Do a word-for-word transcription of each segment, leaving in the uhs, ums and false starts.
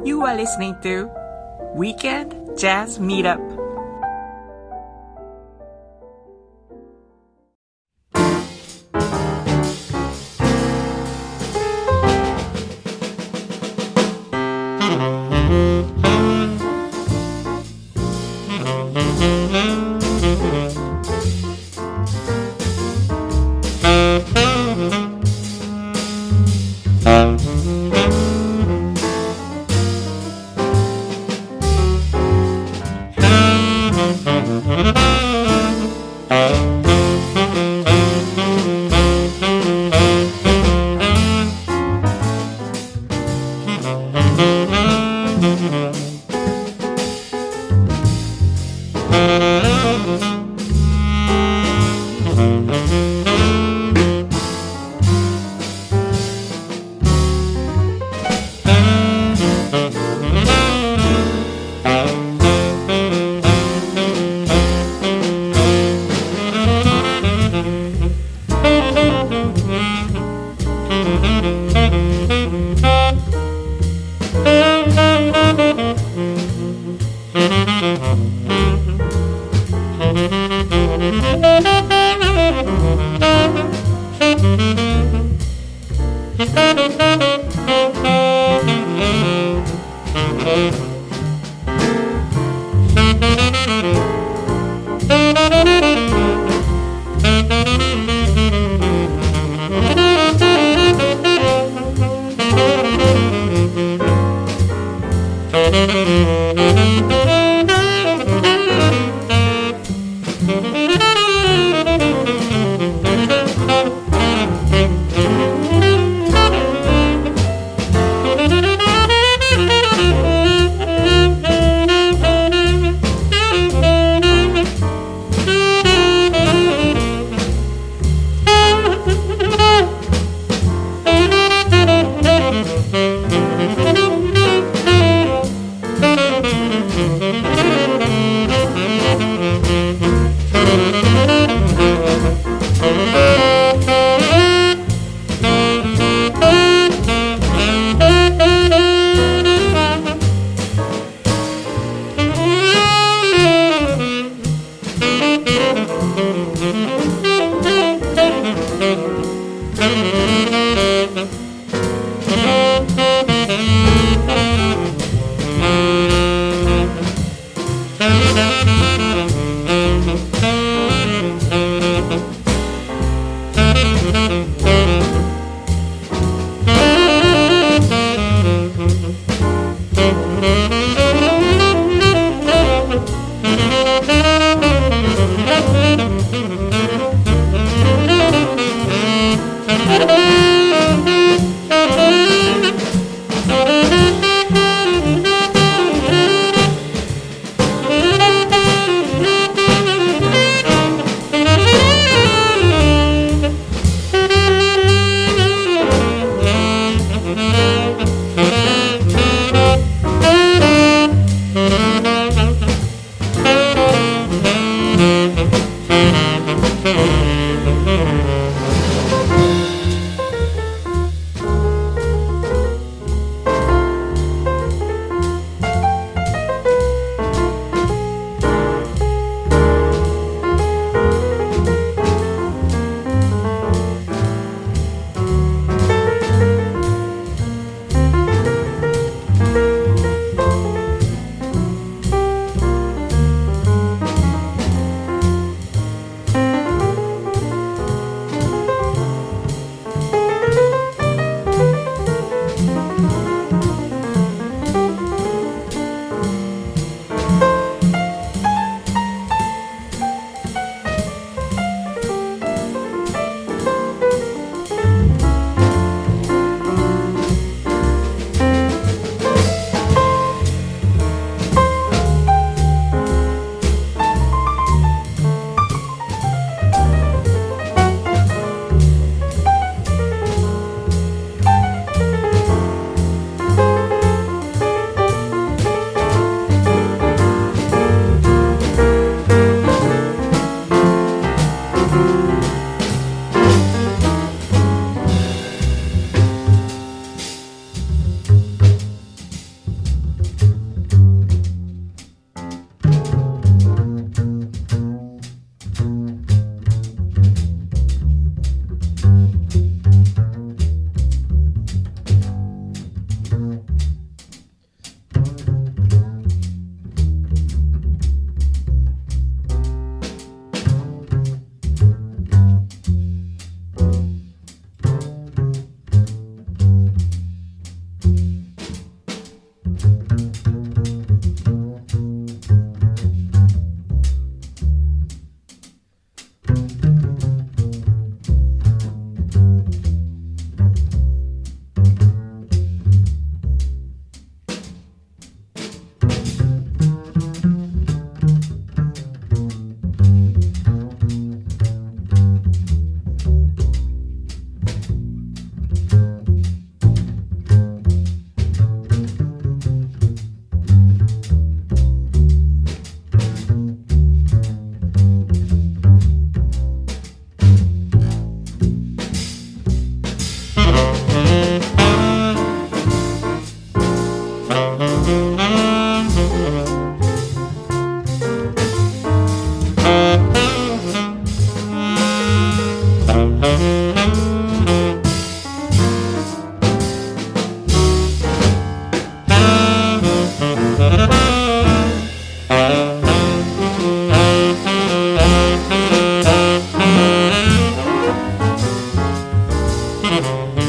You are listening to Weekend Jazz Meetup.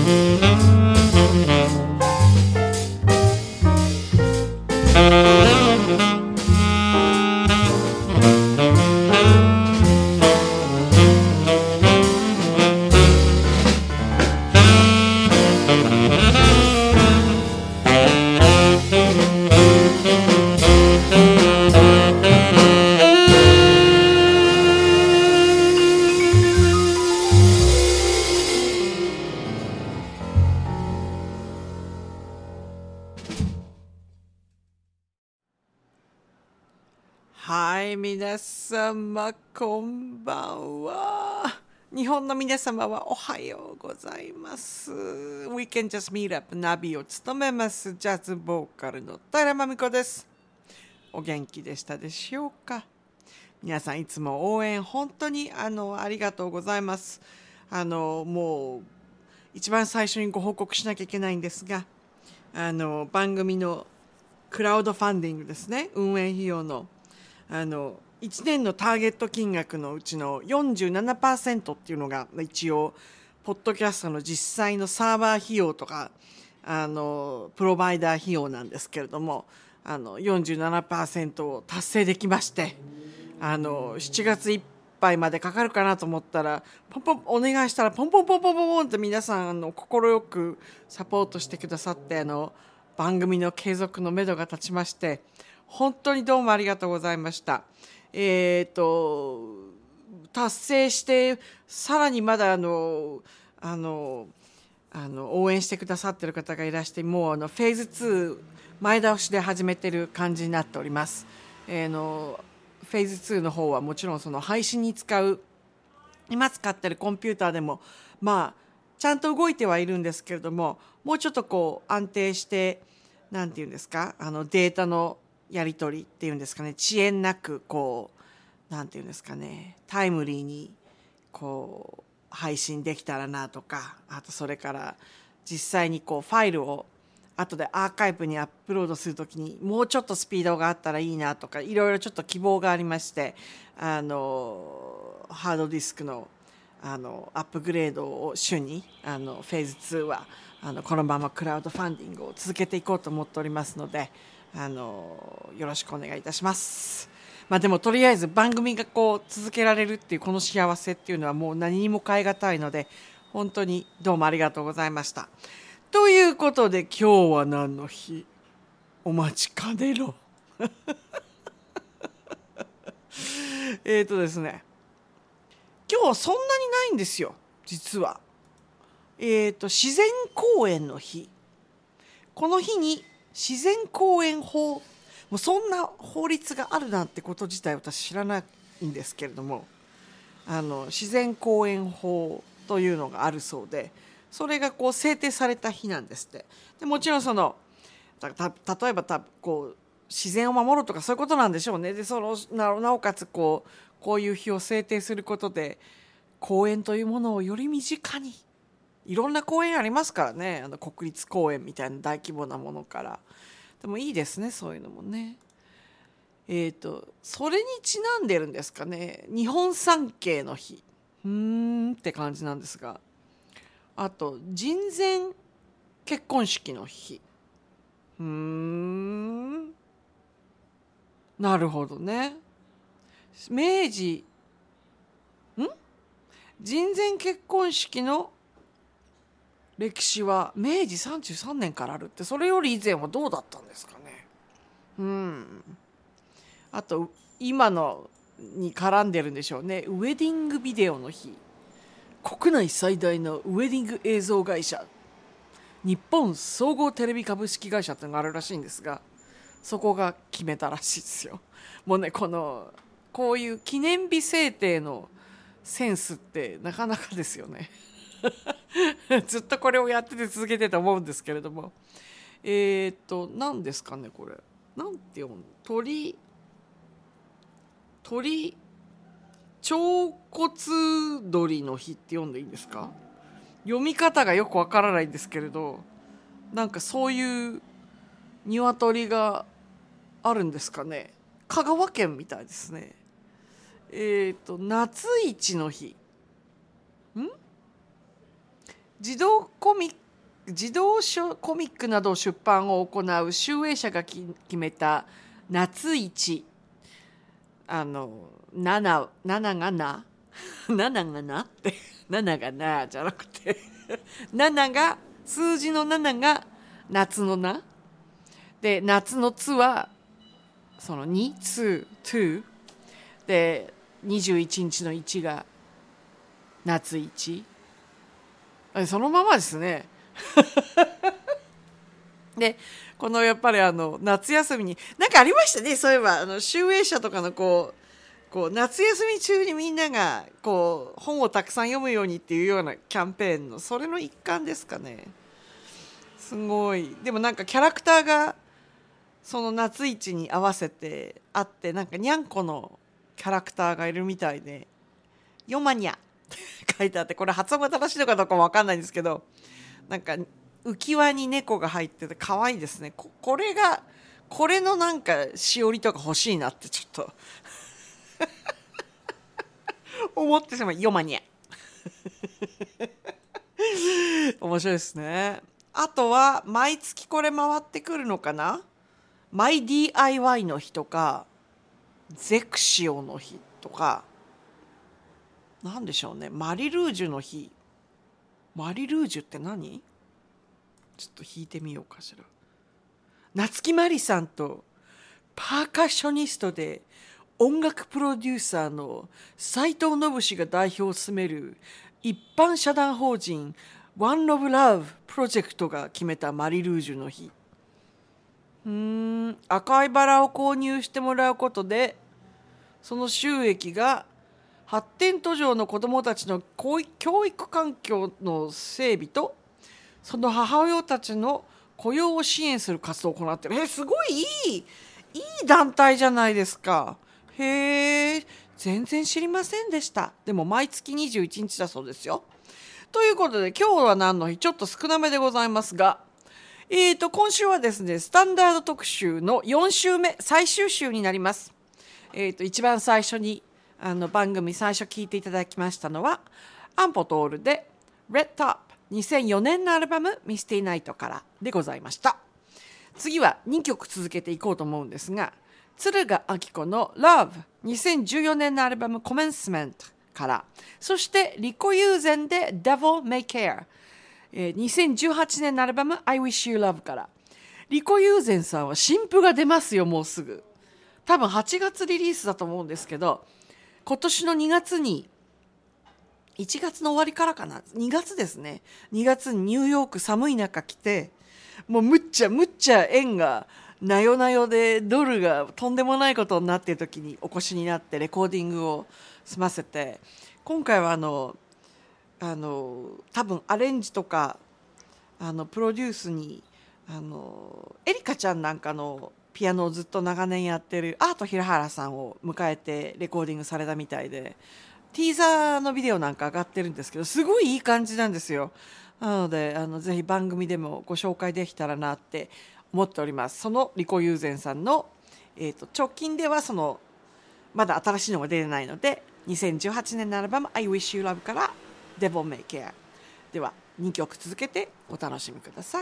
はい、皆様こんばんは。日本の皆様はおはようございます。We can just meet up ナビを務めますジャズボーカルの平真美子です。お元気でしたでしょうか。皆さんいつも応援本当にあのありがとうございます。あのもう一番最初にご報告しなきゃいけないんですが、あの番組のクラウドファンディングですね、運営費用のあのいちねんのターゲット金額のうちの よんじゅうななパーセント っていうのが一応ポッドキャストの実際のサーバー費用とかあのプロバイダー費用なんですけれども、あの よんじゅうななパーセント を達成できまして、あのしちがついっぱいまでかかるかなと思ったらポンポンお願いしたらポンポンポンポンポンポンって皆さんあの快くサポートしてくださって、あの番組の継続のめどが立ちまして、本当にどうもありがとうございました。えっと達成してさらにまだあのあのあの応援してくださっている方がいらして、もうあのフェーズツー前倒しで始めている感じになっております。えー、のフェーズツーの方はもちろんその配信に使う今使っているコンピューターでもまあちゃんと動いてはいるんですけれども、もうちょっとこう安定してなんていうんですか、あのデータのやり取りっていうんですかね、遅延なくこうなんていうんですかね、タイムリーにこう配信できたらなとか、あとそれから実際にこうファイルを後でアーカイブにアップロードするときにもうちょっとスピードがあったらいいなとか、いろいろちょっと希望がありまして、あのハードディスクのあのアップグレードを主にあのフェーズツーはあのこのままクラウドファンディングを続けていこうと思っておりますので、あのよろしくお願いいたします。まあでもとりあえず番組がこう続けられるっていうこの幸せっていうのはもう何にも代え難いので、本当にどうもありがとうございました。ということで今日は何の日？お待ちかねろ。えっとですね、今日はそんなにないんですよ実は。えっと自然公園の日。この日に自然公園法、もうそんな法律があるなんてこと自体私知らないんですけれども、あの自然公園法というのがあるそうで、それがこう制定された日なんですって。でもちろんそのたた例えばたこう自然を守るとかそういうことなんでしょうね。でその な, なおかつこうこういう日を制定することで公園というものをより身近に、いろんな公園ありますからね、あの国立公園みたいな大規模なものから。でもいいですね、そういうのもね。えっとそれにちなんでるんですかね、日本三景の日、うーんって感じなんですが、あと人前結婚式の日、うーんなるほどね。明治ん人前結婚式の歴史は明治さんじゅうさんねんからあるって、それより以前はどうだったんですかね。うんあと今のに絡んでるんでしょうね。ウェディングビデオの日、国内最大のウェディング映像会社日本総合テレビ株式会社っていうのがあるらしいんですが、そこが決めたらしいですよ。もうね、このこういう記念日制定のセンスってなかなかですよね。ずっとこれをやってて続けてと思うんですけれども、えー、っと何ですかねこれ、なんて読むの、鳥鳥腸骨鳥の日って読んでいいんですか。読み方がよくわからないんですけれど、なんかそういう鶏があるんですかね。香川県みたいですね。えっと夏市の日、ん児童コミック児童書コミックなど出版を行う集英社が決めた夏市、あのなな、なながななながなってなながなじゃなくてななが数字のななが夏のなで、夏のつはそのに、つ、とで、にじゅういちにちのいちが夏市、そのままですねで、このやっぱりあの夏休みになんかありましたね。そういえばあの集英社とかのこうこう夏休み中にみんながこう本をたくさん読むようにっていうようなキャンペーンのそれの一環ですかね。すごい。でもなんかキャラクターがその夏市に合わせてあって、なんかにゃんこのキャラクターがいるみたいで、ヨマニャって書いてあって、これ発音が正しいのかどうかも分かんないんですけど、なんか浮き輪に猫が入ってて可愛いですね。 こ, これがこれのなんかしおりとか欲しいなってちょっと思ってしまう。ヨマニャ面白いですね。あとは毎月これ回ってくるのかな、マイ ディーアイワイ の日とかゼクシオの日とか、なんでしょうね、マリルージュの日。マリルージュって何？ちょっと弾いてみようかしら。夏木マリさんとパーカッショニストで音楽プロデューサーの斉藤信氏が代表を務める一般社団法人ワンロブラブプロジェクトが決めたマリルージュの日。うーん、赤いバラを購入してもらうことでその収益が発展途上の子どもたちの教育環境の整備とその母親たちの雇用を支援する活動を行っている。え、すごいいい、いい団体じゃないですか。へえ、全然知りませんでした。でも毎月にじゅういちにちだそうですよ。ということで今日は何の日、ちょっと少なめでございますが、えーと今週はですね、スタンダード特集のよん週目、最終週になります。えーと一番最初にあの番組最初聞いていただきましたのはアンポトールで Red Top、にせんよねんのアルバムミスティナイトからでございました。次はにきょく続けていこうと思うんですが、敦賀晃子の Love、にせんじゅうよねんのアルバム Commencement から、そしてリコユーゼンで Devil May Care、えー、にせんじゅうはちねんのアルバム I Wish You Love から。リコユーゼンさんは新譜が出ますよ、もうすぐ。多分はちがつリリースだと思うんですけど、今年のにがつにいちがつの終わりからかな、にがつですね、にがつにニューヨーク寒い中来て、もうむっちゃむっちゃ円がなよなよでドルがとんでもないことになっている時にお越しになってレコーディングを済ませて、今回はあのあの多分アレンジとかあのプロデュースにあのエリカちゃんなんかのピアノをずっと長年やってるアート平原さんを迎えてレコーディングされたみたいで、ティーザーのビデオなんか上がってるんですけど、すごいいい感じなんですよ。なのであのぜひ番組でもご紹介できたらなって思っております。そのリコユーゼンさんの、えーと、直近ではそのまだ新しいのが出てないので、にせんじゅうはちねんのアルバム I Wish You Love から Devil May Care。 ではにきょく続けてお楽しみくださ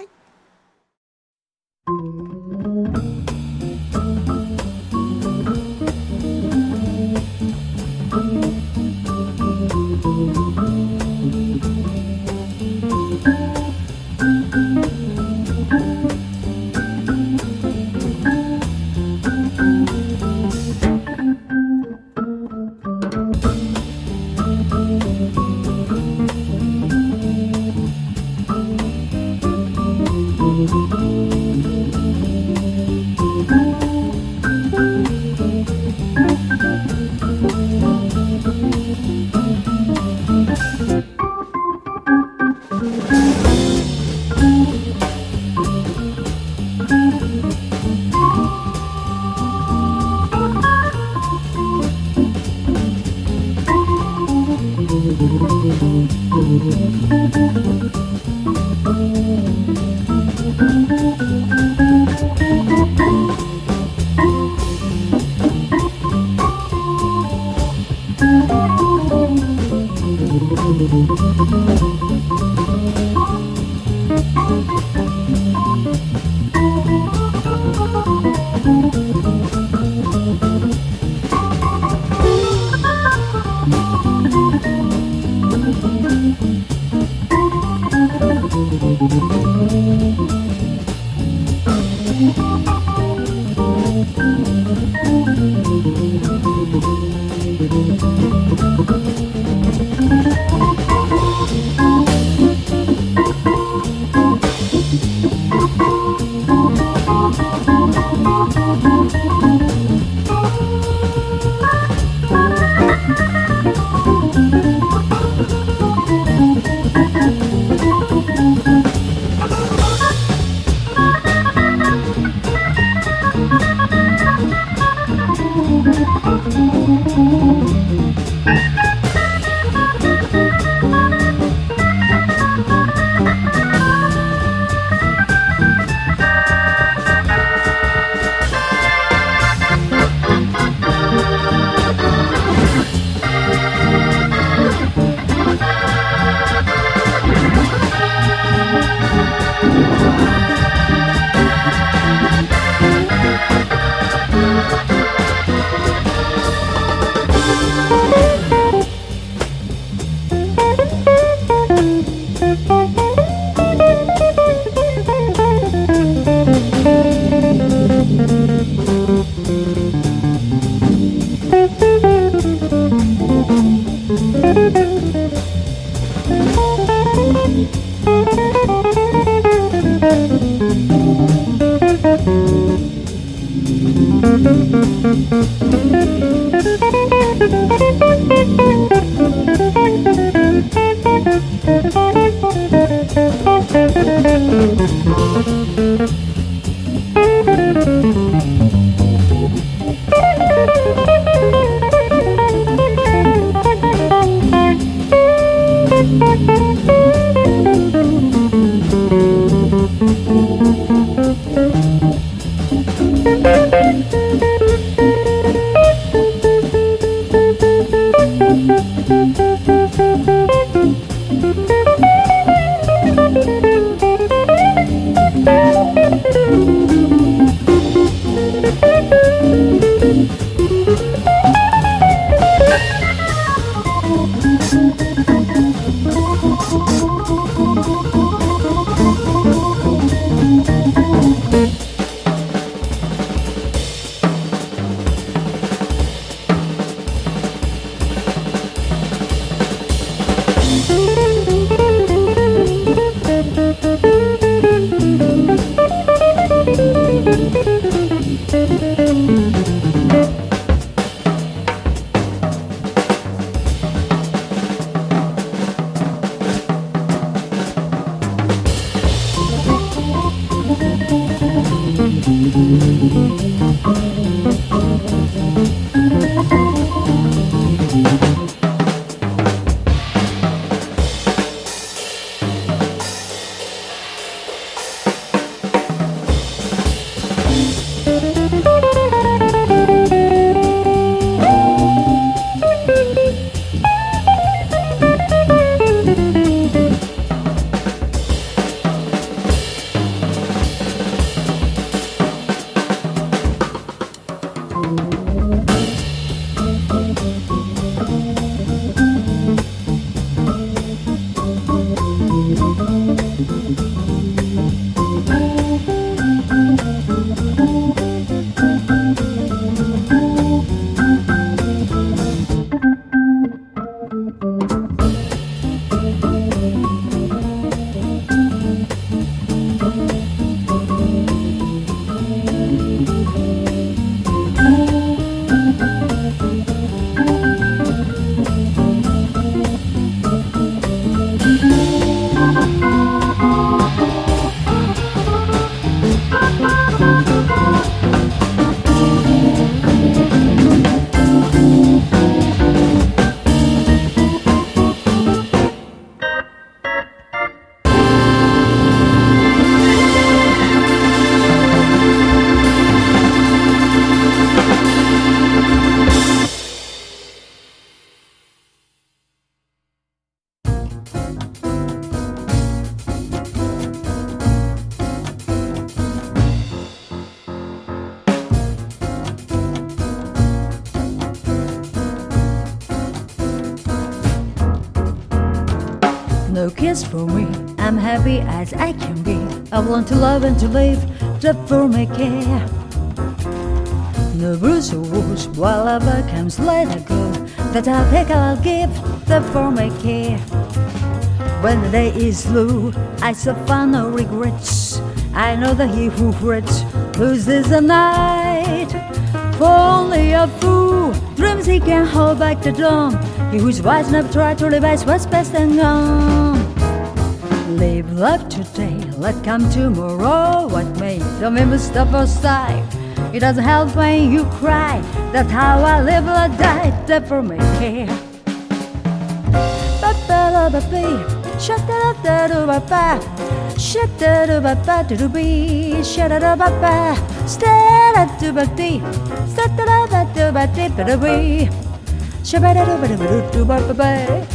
い。Thank you. No kiss for me, I'm happy as I can be. I've learned to love and to live, just for my care. No bruise or wounds, whatever comes later go. That I'll take, I'll give, just for my care. When the day is blue, I suffer no regrets. I know that he who frets loses the night. For only a fool dreams he can hold back the dawn. He who's wise never try to revise what's best and gone. Live life today, let come tomorrow. What may, don't ever stop or sigh. It doesn't help when you cry. That's how I live or die. That for me care. Ba-ba-la-ba-bee, sha-da-da-da-do-ba-ba, sha-da-da-ba-ba-do-do-bee, sha-da-da-ba-ba, sta-da-da-do-ba-dee, sta-da-da-ba-do-ba-dee-ba-do-bee, sha-ba-da-do-ba-do-ba-do-ba-ba.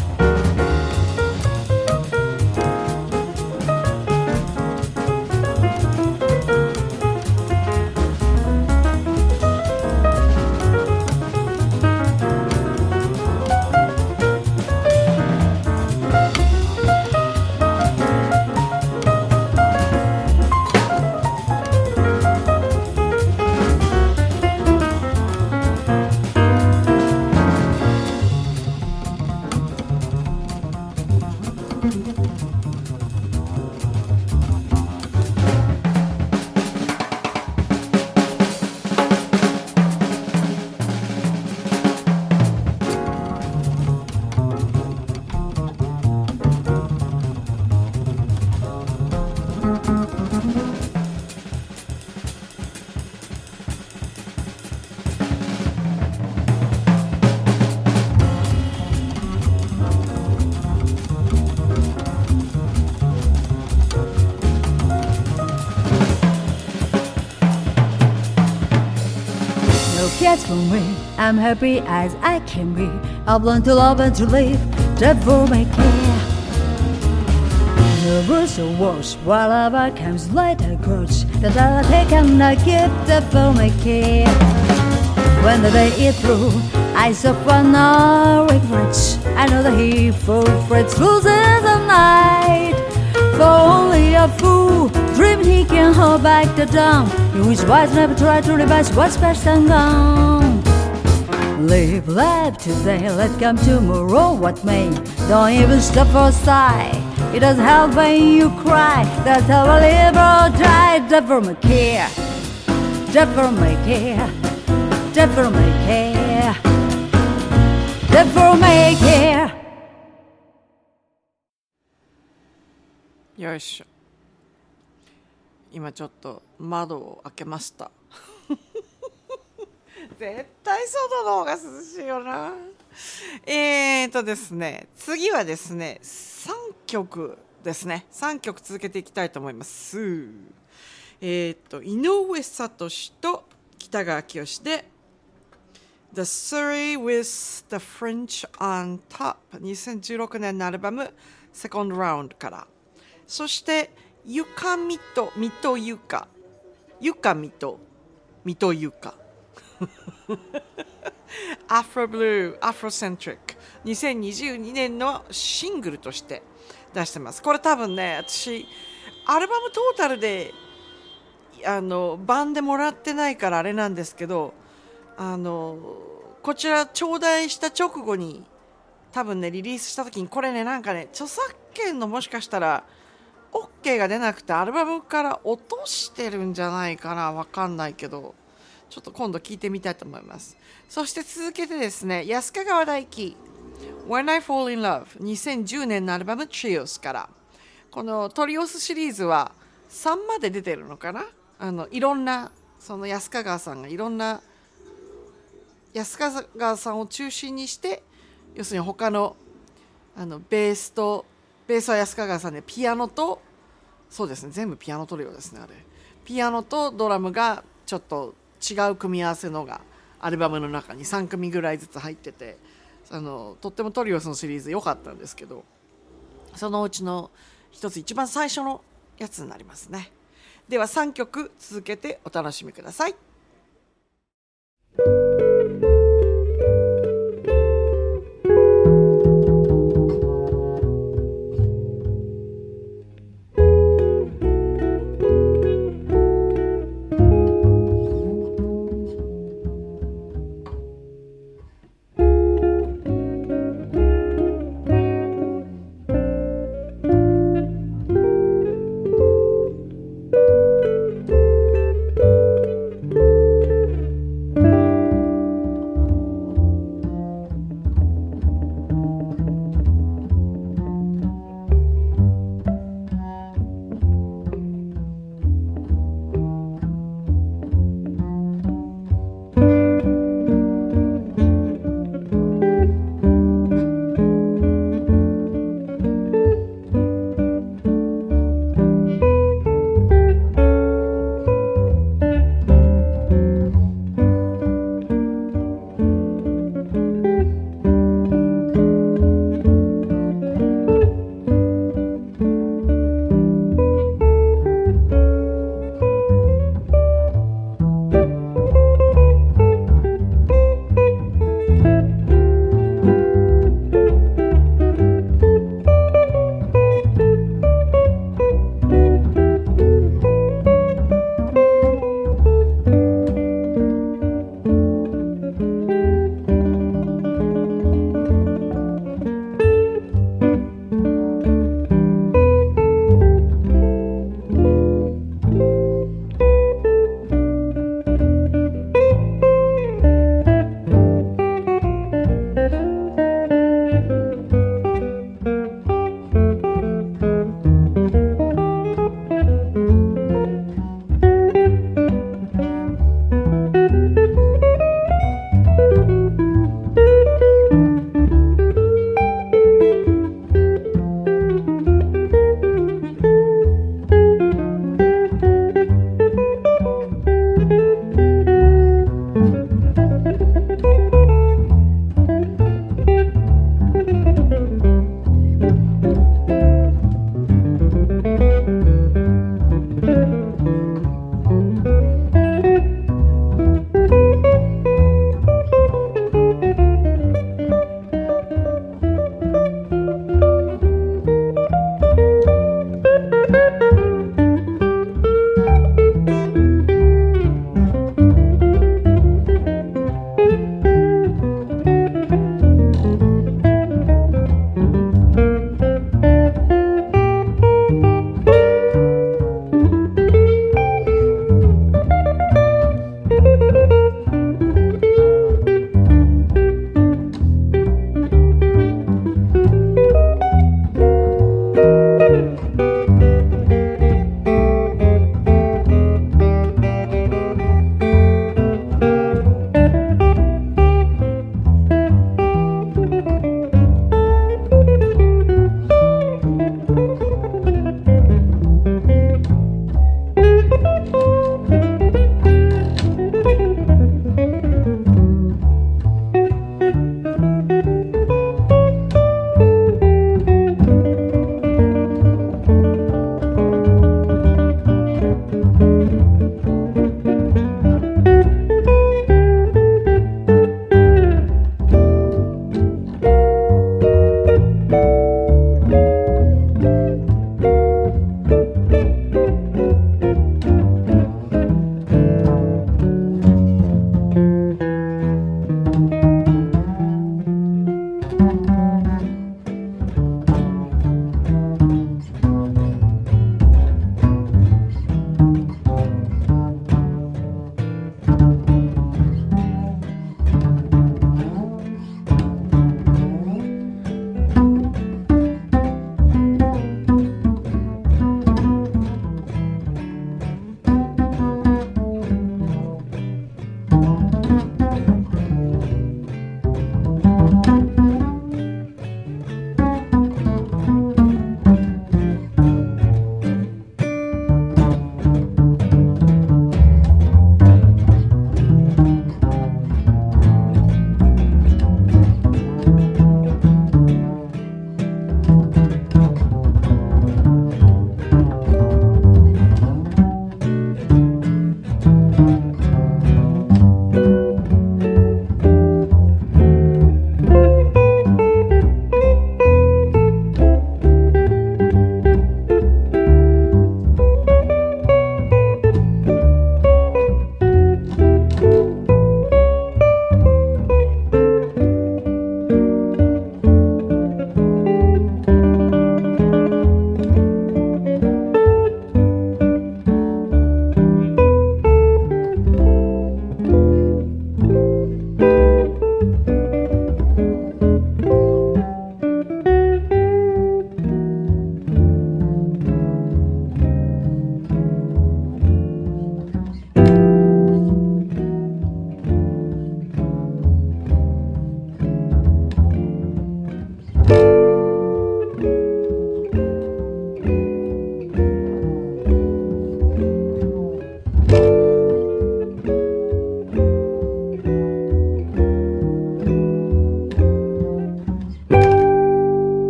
Yes, for me, I'm happy as I can be. I've learned to love and to live, just for my care. The worst or worse, whatever comes later goes. That I'll take and I give, just for my care. When the day is through, I suffer no regrets. I know that he who frets loses the night. For only a fool dreams he can hold back the dawn. He who is wise never try to revise what's best and gone. Live life today, let come tomorrow what may. Don't even stop or sigh. It doesn't help when you cry. That's how I live or die. Just for my care, just for my care, just for my care, just for my care. よいしょ。今ちょっと窓を開けました。絶対外の方が涼しいよな。えーとですね、次はですね、さんきょくですね。さんきょく続けていきたいと思います。えーと、井上聡と北川きよしで The Surrey with the French on Top にせんじゅうろくねんのアルバム Second Round から、そしてゆかみとみとゆかゆかみとみとゆかアフロブルーアフロセントリックにせんにじゅうにねんのシングルとして出してます。これ多分ね、私アルバムトータルであの版でもらってないからあれなんですけど、あのこちら頂戴した直後に多分ねリリースした時にこれねなんかね著作権のもしかしたら OK が出なくてアルバムから落としてるんじゃないかな、わかんないけどちょっと今度聞いてみたいと思います。そして続けてですね、安川大輝 When I Fall in Love にせんじゅうねんのアルバム Trios から、このトリオスシリーズはさんまで出てるのかな。あのいろんなその安川さんがいろんな安川さんを中心にして、要するに他のあのベースとベースは安川さんで、ピアノとそうですね全部ピアノトリオですね。あれピアノとドラムがちょっと違う組み合わせのがアルバムの中にさん組ぐらいずつ入ってて、あのとってもトリオスのシリーズ良かったんですけど、そのうちの一つ一番最初のやつになりますね。ではさんきょく続けてお楽しみください。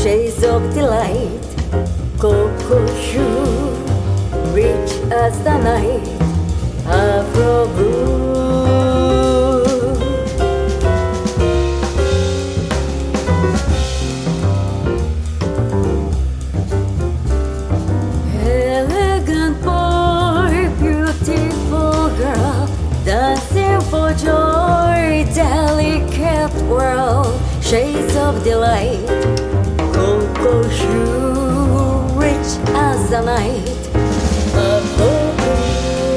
shades of delight. Cocoa hue, rich as the night. Afro blue. Elegant boy, beautiful girl, dancing for joy, delicate world, shades of delight. Cocoa hue, rich as the night. Afro blue.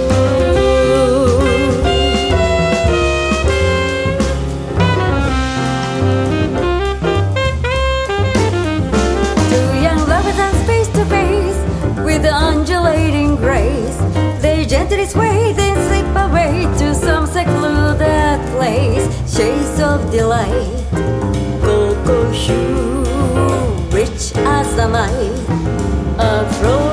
With undulating grace, they gently sway, then slip away to some secluded place. Shades of delight, cocoa hue, rich as the night. Afro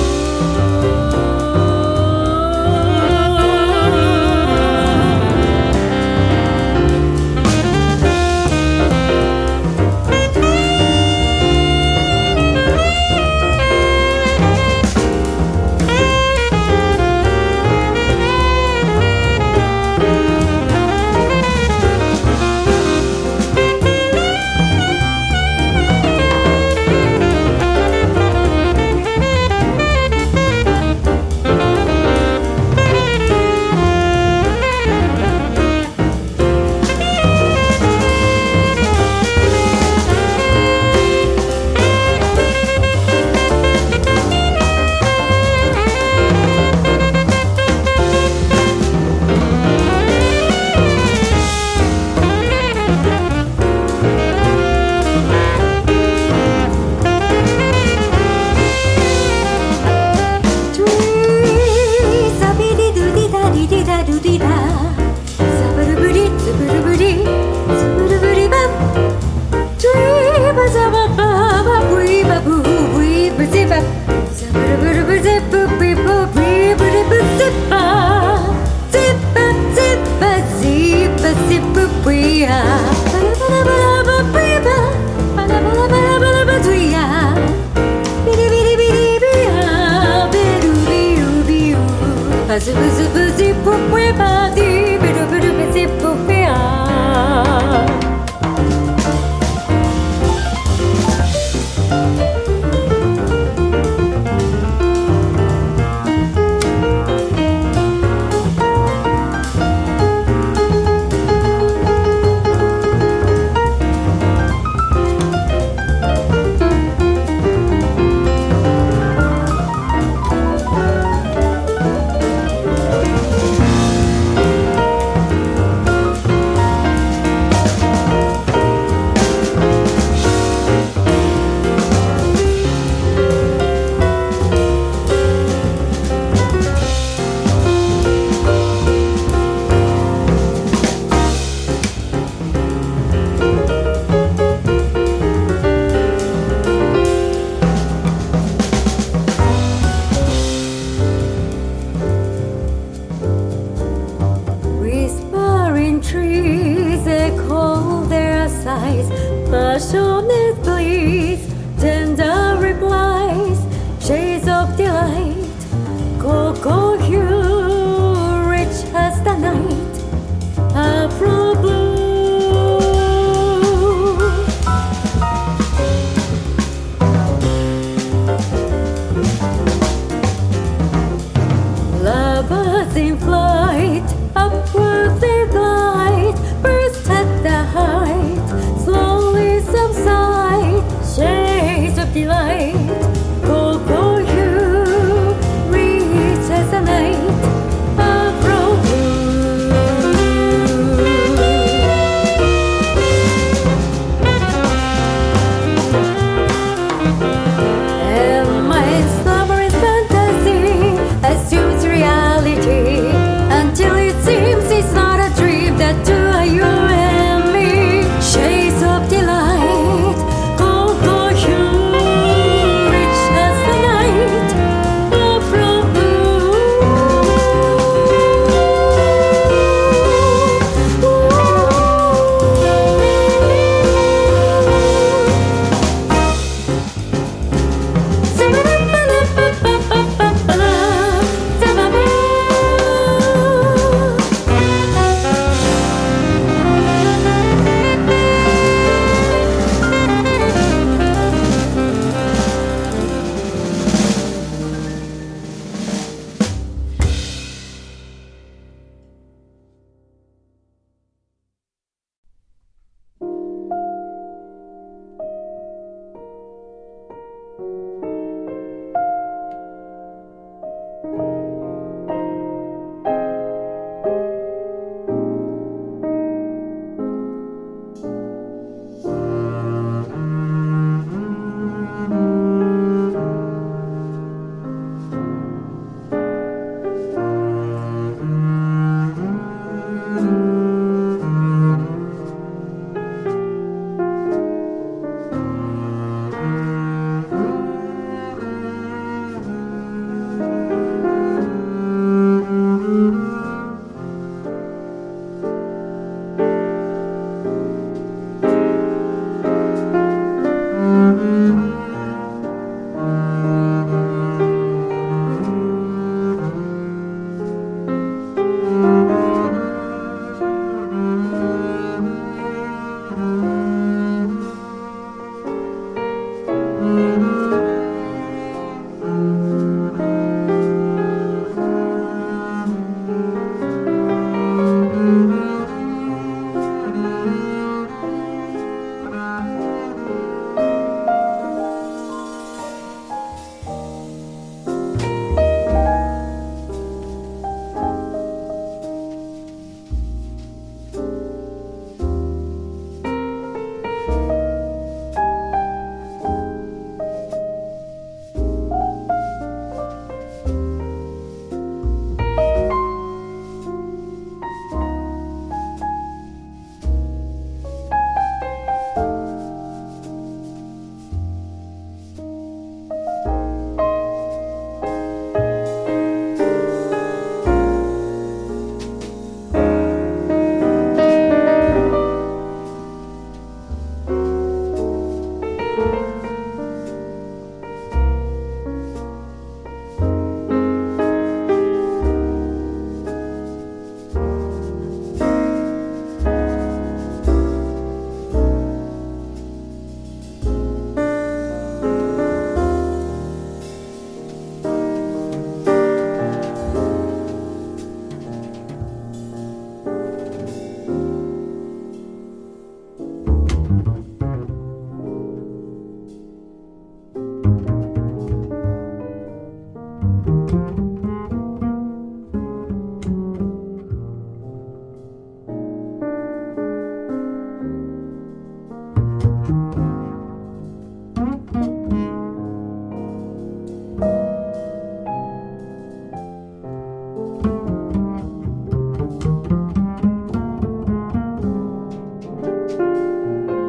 passionate bliss, tender replies, shades of delight, cocoa hue, rich as the night, Afro blue. Lovers in flight, upward they glide, burst at the height, slowly subside. Shade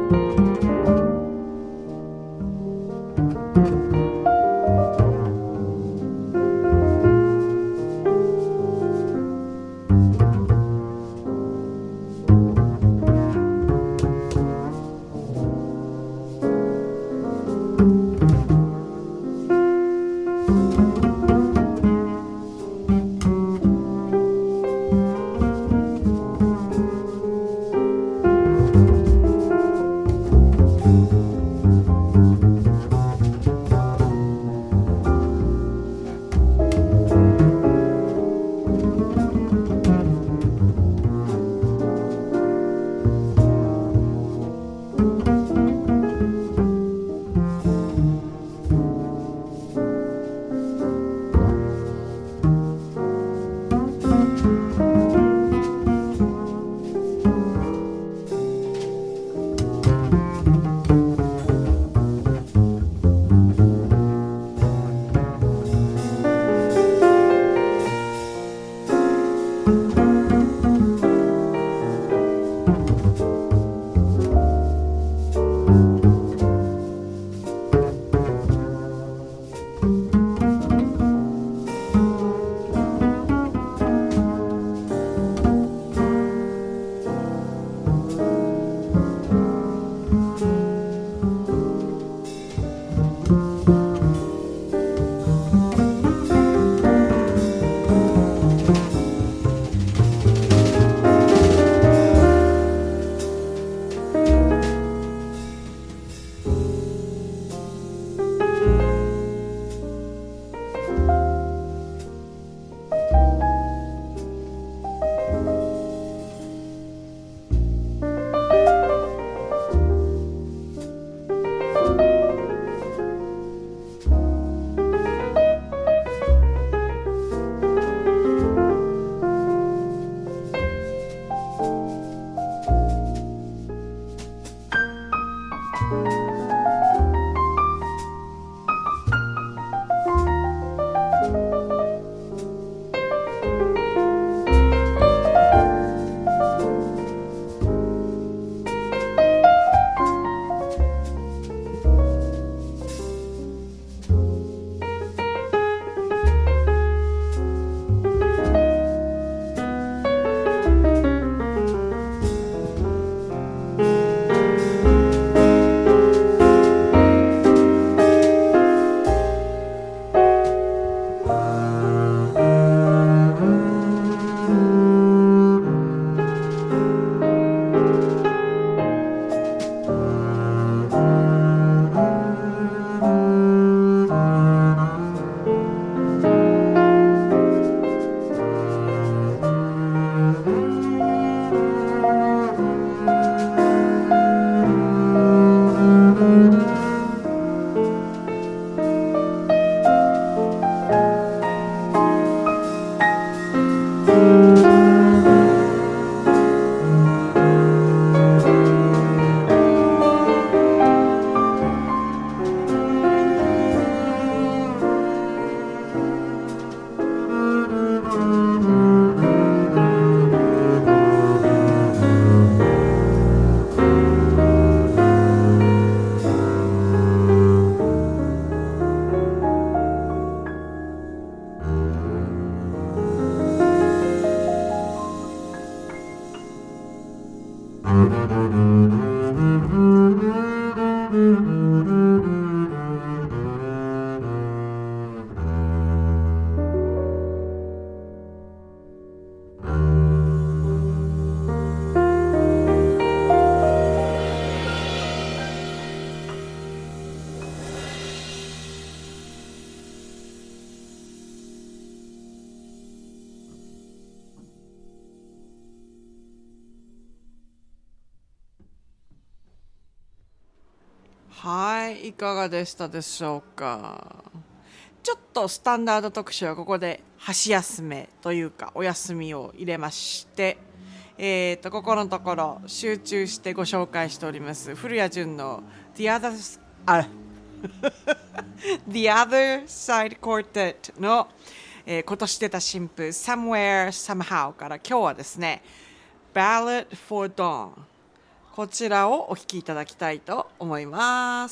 はい、いかがでしたでしょうか。ちょっとスタンダード特集はここで箸休めというかお休みを入れまして、えー、とここのところ集中してご紹介しております古谷潤の The Other, あThe Other Side Quartet の、えー、今年出た新譜 Somewhere Somehow から今日はですね Ballad for Dawn、 こちらをお聴きいただきたいと思います。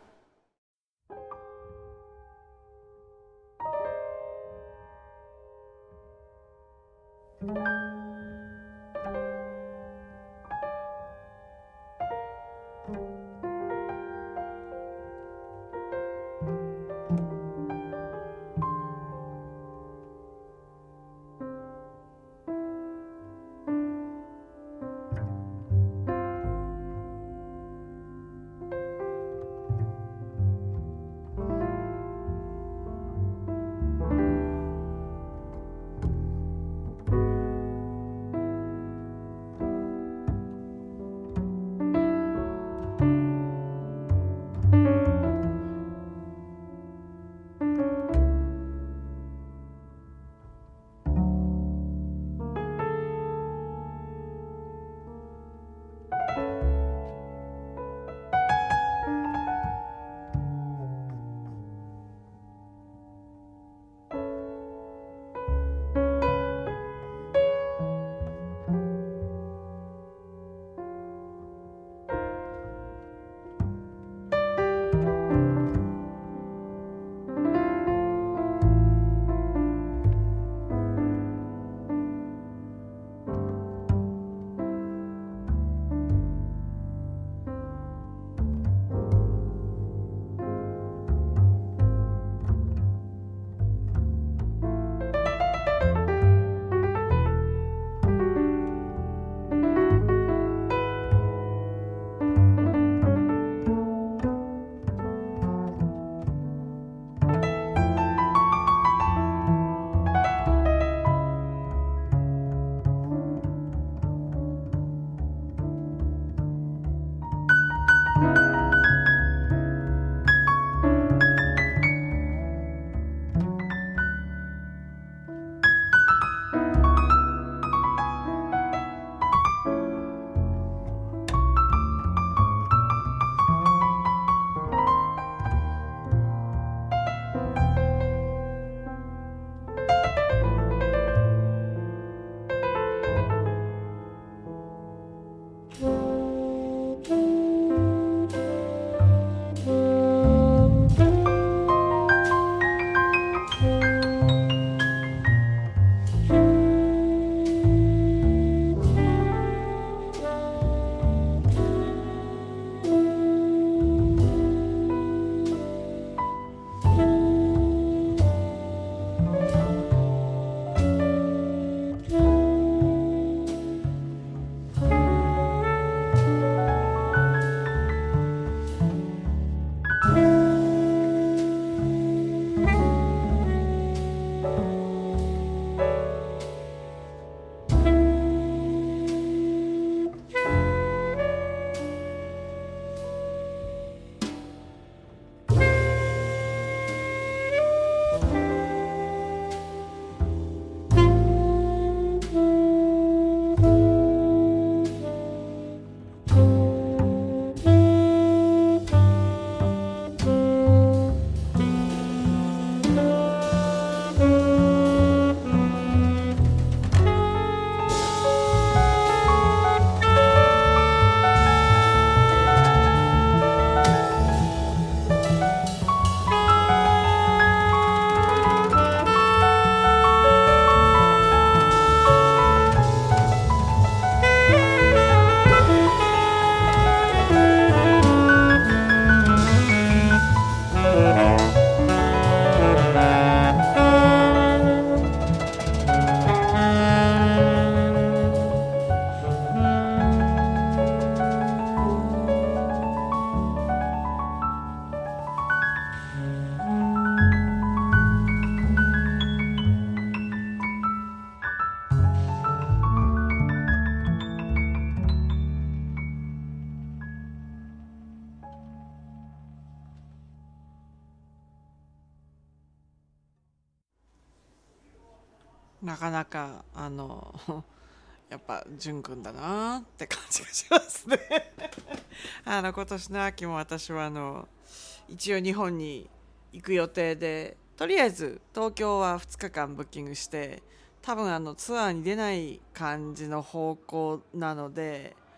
なかなかあのやっぱ淳君だなって感じがしますねあの今年の秋も私はあの一応日本に行く予定で、とりあえず東京はふつかかんブッキングして、多分あのツアーに出ない感じの方向なので、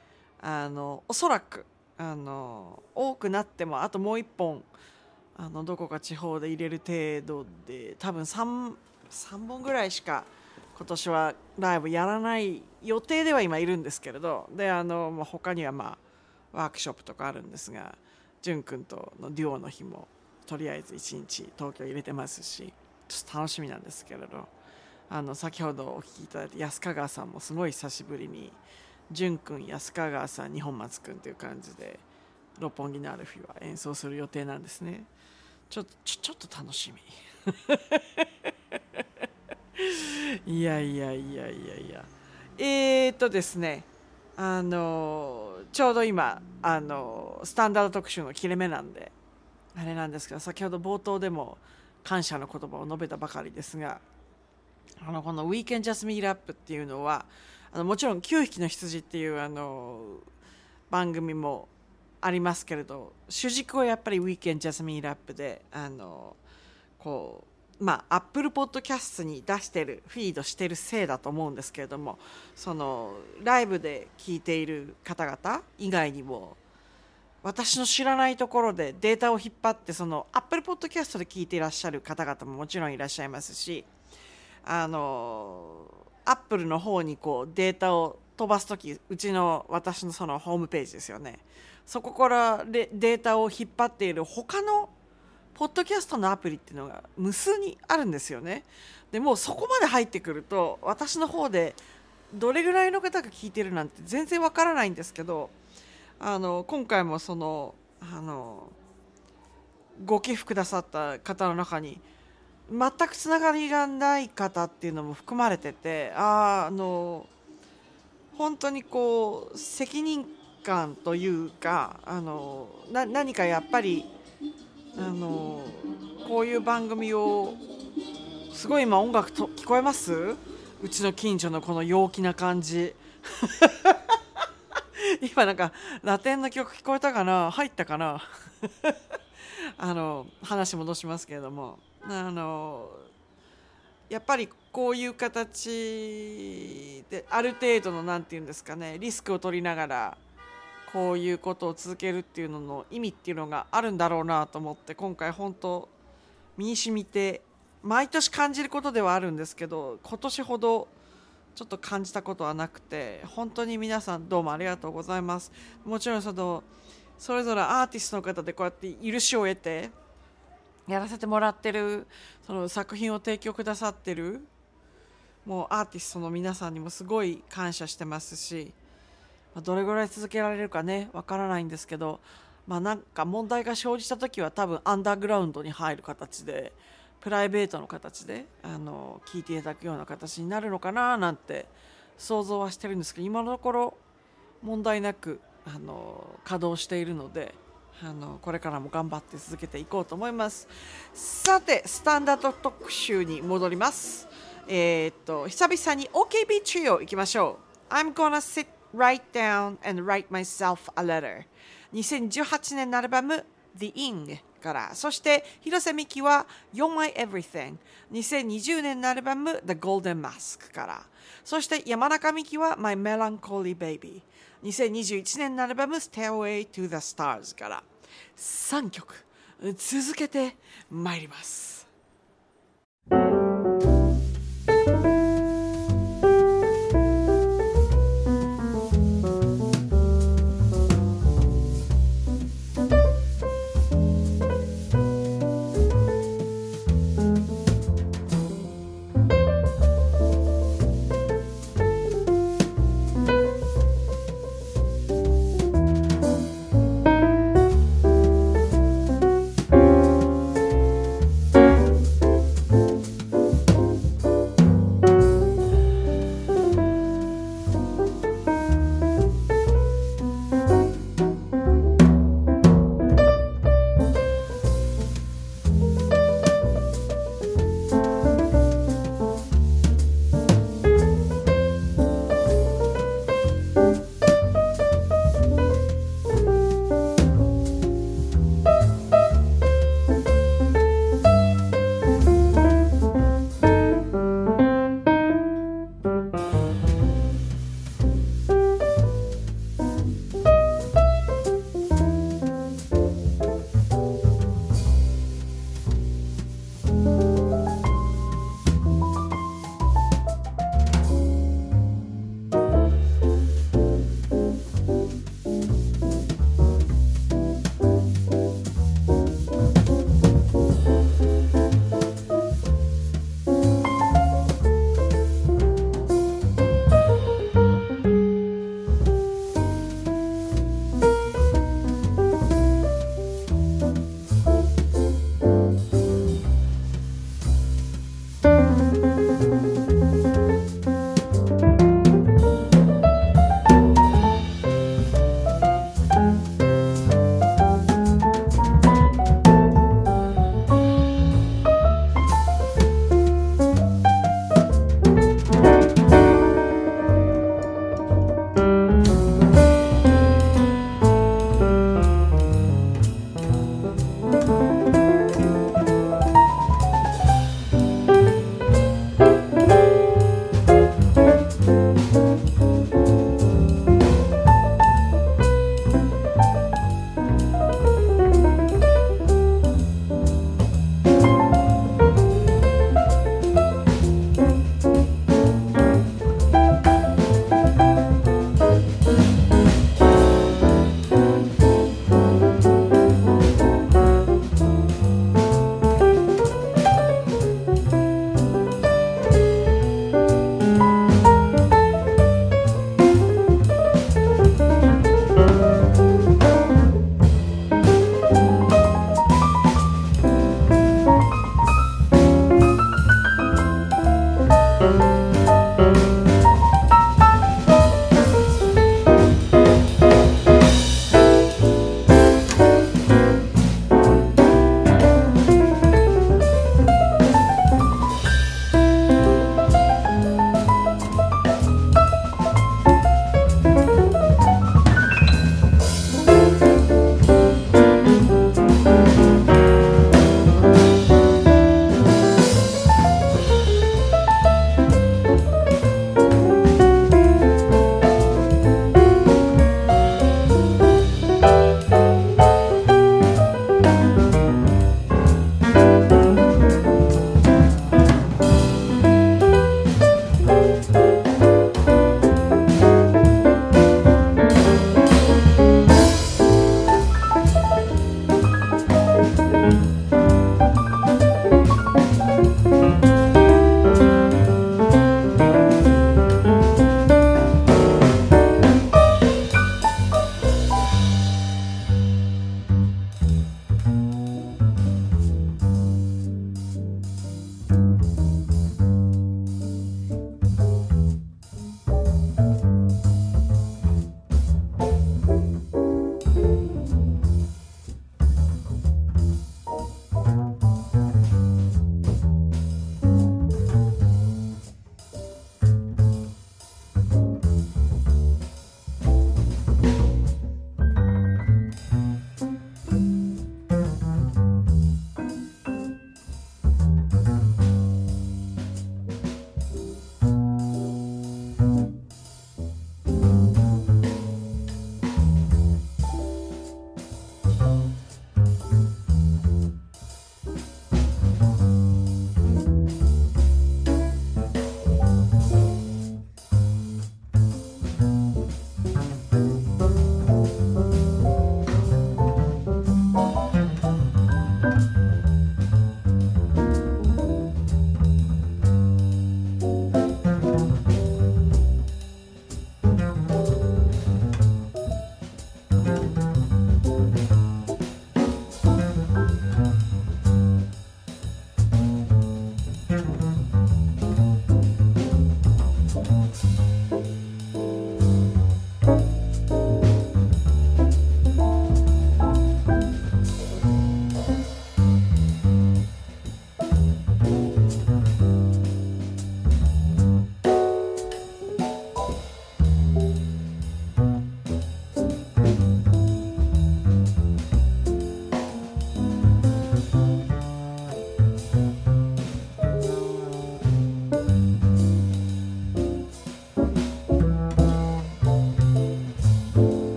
あのおそらくあの多くなってもあともういっぽんあのどこか地方で入れる程度で多分 3, さんぼんぐらいしか今年はライブやらない予定では今いるんですけれど、であの、まあ、他にはまあワークショップとかあるんですが、じゅんくんとのデュオの日もとりあえずいちにち東京入れてますし、ちょっと楽しみなんですけれど、あの先ほどお聞きいただいた安川川さんもすごい久しぶりにじゅんくん、安川川さん、二本松くんという感じで六本木のある日は演奏する予定なんですね。ちょっとちょ、ちょっと楽しみいやいやいやいやいやえーっとですねあのちょうど今あのスタンダード特集の切れ目なんであれなんですけど、先ほど冒頭でも感謝の言葉を述べたばかりですが、あのこの We Can Just Meet Up っていうのはあのもちろんきゅうひきの羊っていうあの番組もありますけれど、主軸はやっぱり We Can Just Meet Up であのこうまあ Apple Podcast に出してるフィードしてるせいだと思うんですけれども、そのライブで聞いている方々以外にも私の知らないところでデータを引っ張ってその Apple Podcast で聞いていらっしゃる方々ももちろんいらっしゃいますし、あのアップルの方にこうデータを飛ばすとき、うちの私のそのホームページですよね、そこからデータを引っ張っている他のポッドキャストのアプリっていうのが無数にあるんですよね。でもうそこまで入ってくると私の方でどれぐらいの方が聞いてるなんて全然わからないんですけど、あの今回もそのあのご寄付くださった方の中に全くつながりがない方っていうのも含まれてて、ああの本当にこう責任感というか、あのな何かやっぱりあのこういう番組をすごい今音楽と聞こえます？うちの近所のこの陽気な感じ今なんかラテンの曲聞こえたかな、入ったかなあの話戻しますけれども、あのやっぱりこういう形である程度のなんていうんですかね、リスクを取りながらこういうことを続けるっていうのの意味っていうのがあるんだろうなと思って、今回本当身に染みて毎年感じることではあるんですけど、今年ほどちょっと感じたことはなくて、本当に皆さんどうもありがとうございます。もちろんそのそれぞれアーティストの方でこうやって許しを得てやらせてもらってる、その作品を提供くださってるもうアーティストの皆さんにもすごい感謝してますし、どれぐらい続けられるかねわからないんですけど、まあなんか問題が生じた時は多分アンダーグラウンドに入る形でプライベートの形であの聞いていただくような形になるのかななんて想像はしてるんですけど、今のところ問題なくあの稼働しているので、あのこれからも頑張って続けていこうと思います。さてスタンダード特集に戻ります。えー、っと久々に オーケービー Trio 行きましょう。 I'm gonna sit right down and write myself a letter、 にせんじゅうはちねんのアルバム The Ing から、そして広瀬美樹は You're My Everything、 にせんにじゅうねんのアルバム The Golden Mask から、そして山中美樹は My Melancholy Baby、 にせんにじゅういちねんのアルバム Stairway to the Stars からさんきょく続けてまいります。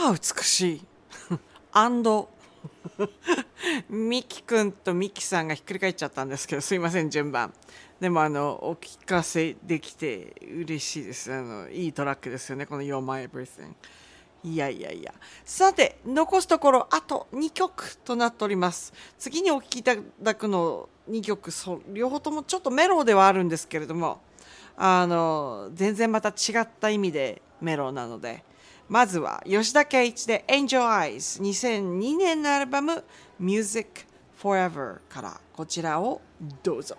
あ美しいアンドミキくんとミキさんがひっくり返っちゃったんですけど、すいません順番。でもあのお聞かせできて嬉しいです。あのいいトラックですよね、この You're My Everything。 いやいやいや、さて残すところあとにきょくとなっております。次にお聴きいただくのにきょく、そ両方ともちょっとメロではあるんですけれども、あの全然また違った意味でメロなので、まずは吉田圭一で Angel Eyes、 にせんにねんのアルバム Music Forever からこちらをどうぞ。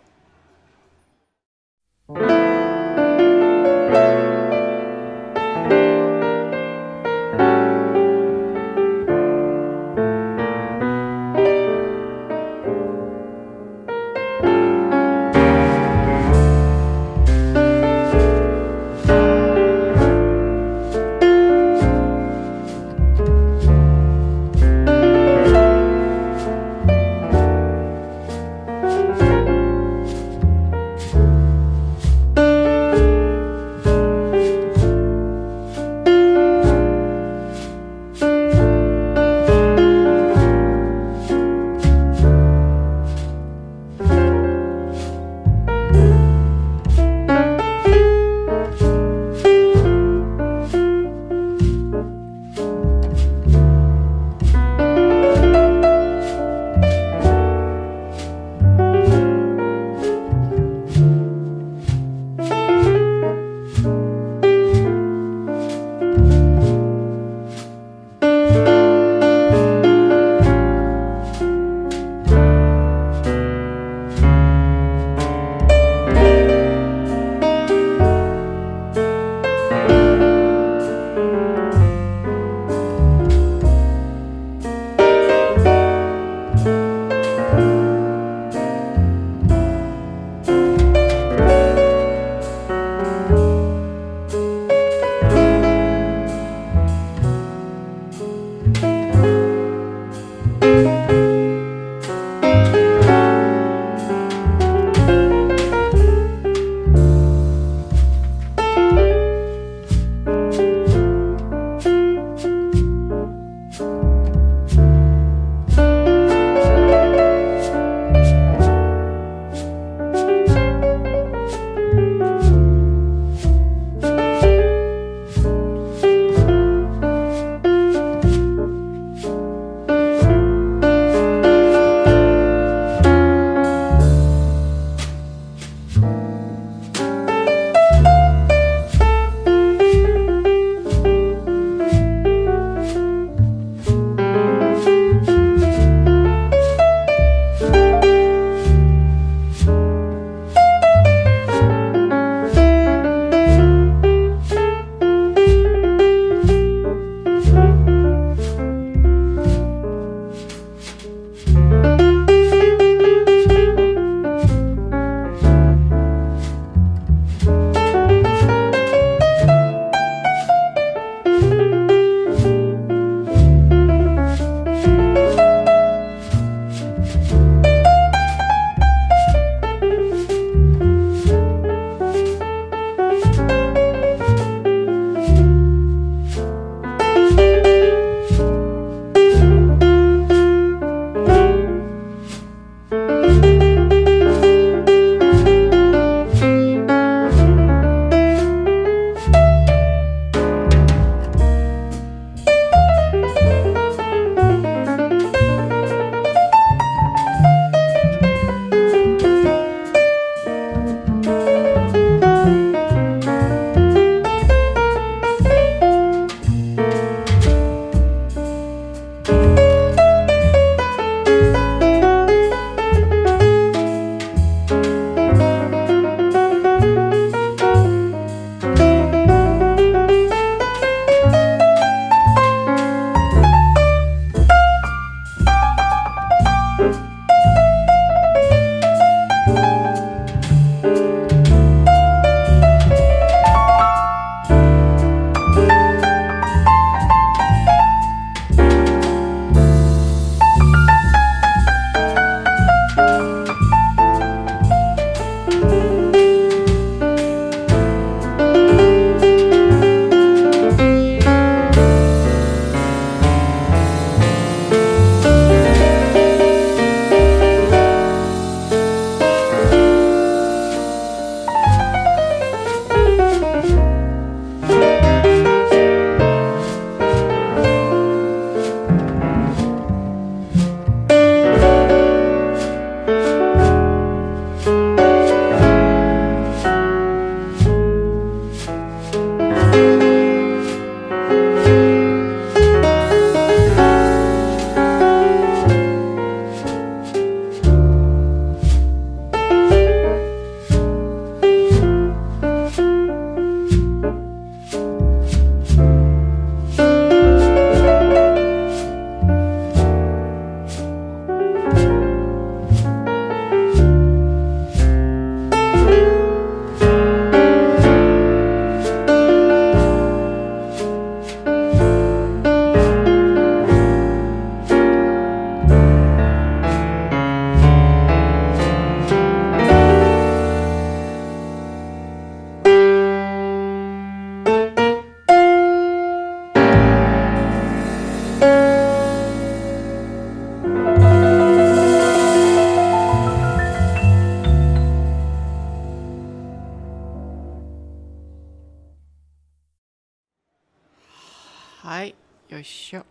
よいしょ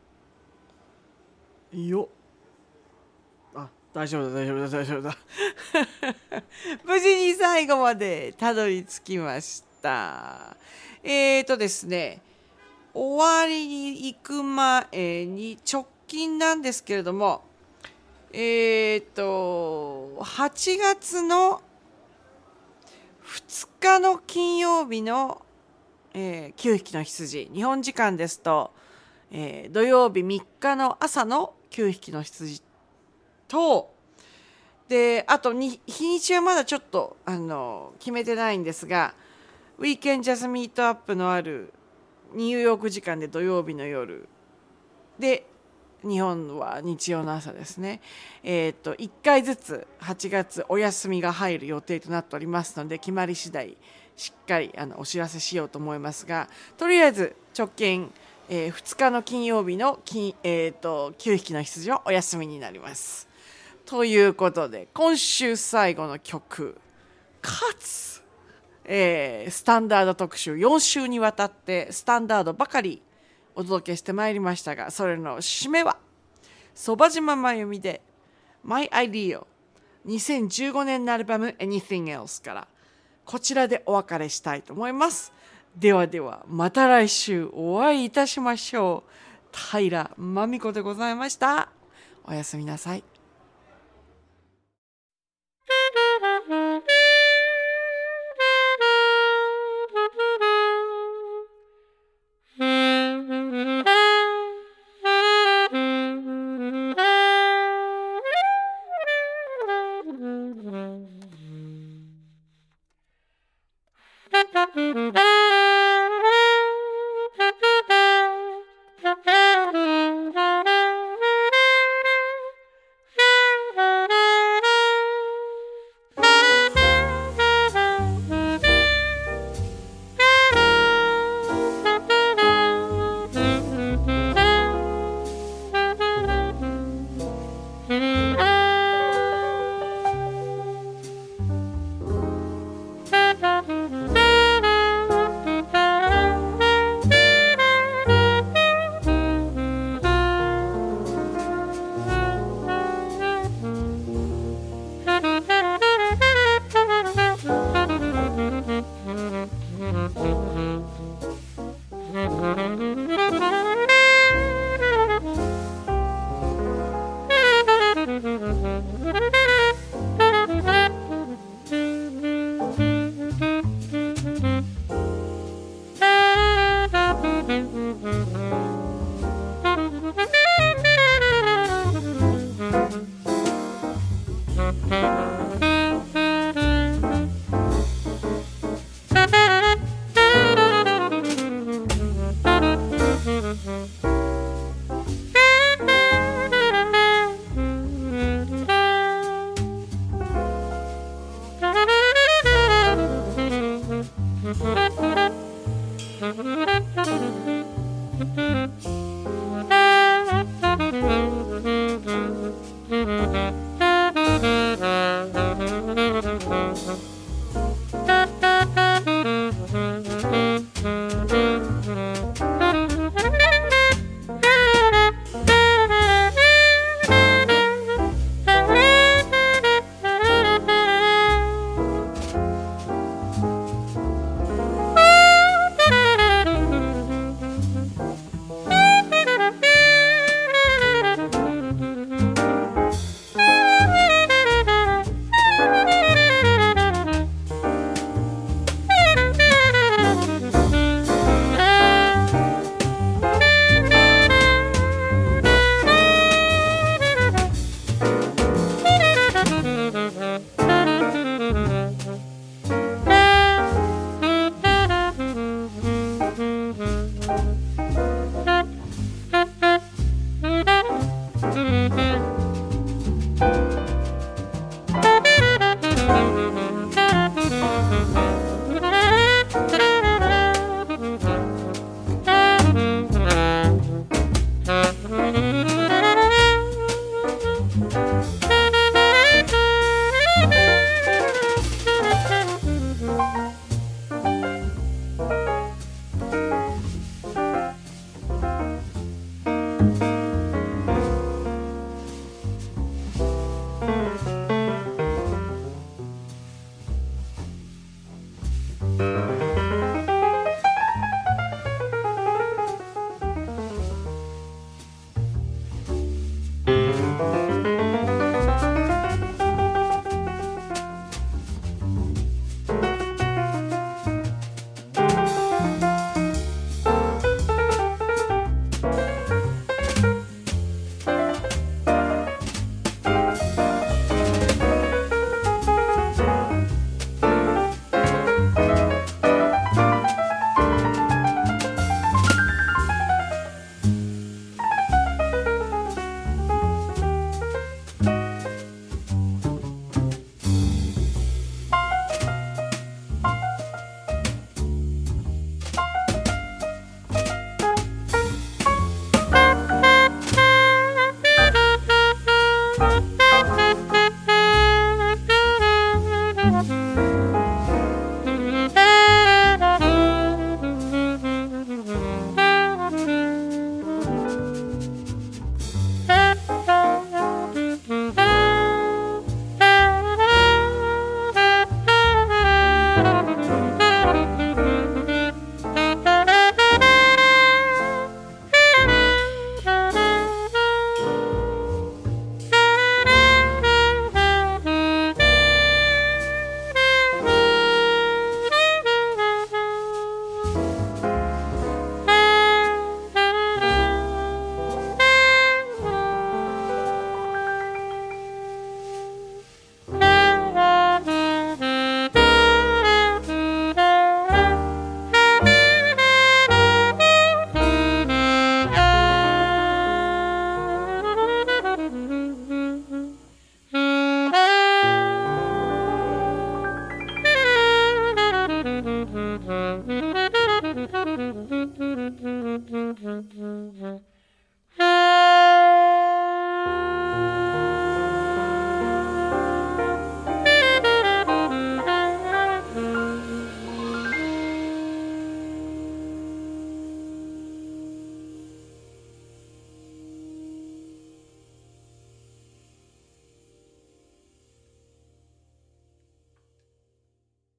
よ。あ、大丈夫だ大丈夫だ大丈夫だ無事に最後までたどり着きました。えーとですね終わりに行く前に直近なんですけれども、えーとはちがつのふつかの金曜日の、えー、きゅうひきの羊、日本時間ですと、えー、土曜日みっかの朝のきゅうひきの羊と、であとに日にちはまだちょっとあの決めてないんですが、ウィーケンジャズミートアップのあるニューヨーク時間で土曜日の夜で、日本は日曜の朝ですね。えっといっかいずつはちがつお休みが入る予定となっておりますので、決まり次第しっかりあのお知らせしようと思いますが、とりあえず直近、えー、ふつかの金曜日の金、えー、ときゅうひきの羊はお休みになります。ということで今週最後の曲かつ、えー、スタンダード特集よん週にわたってスタンダードばかりお届けしてまいりましたが、それの締めは傍島真由美で My Ideal、 にせんじゅうごねんのアルバム Anything Else からこちらでお別れしたいと思います。ではではまた来週お会いいたしましょう。平真美子でございました。おやすみなさい。 Mm-hmm.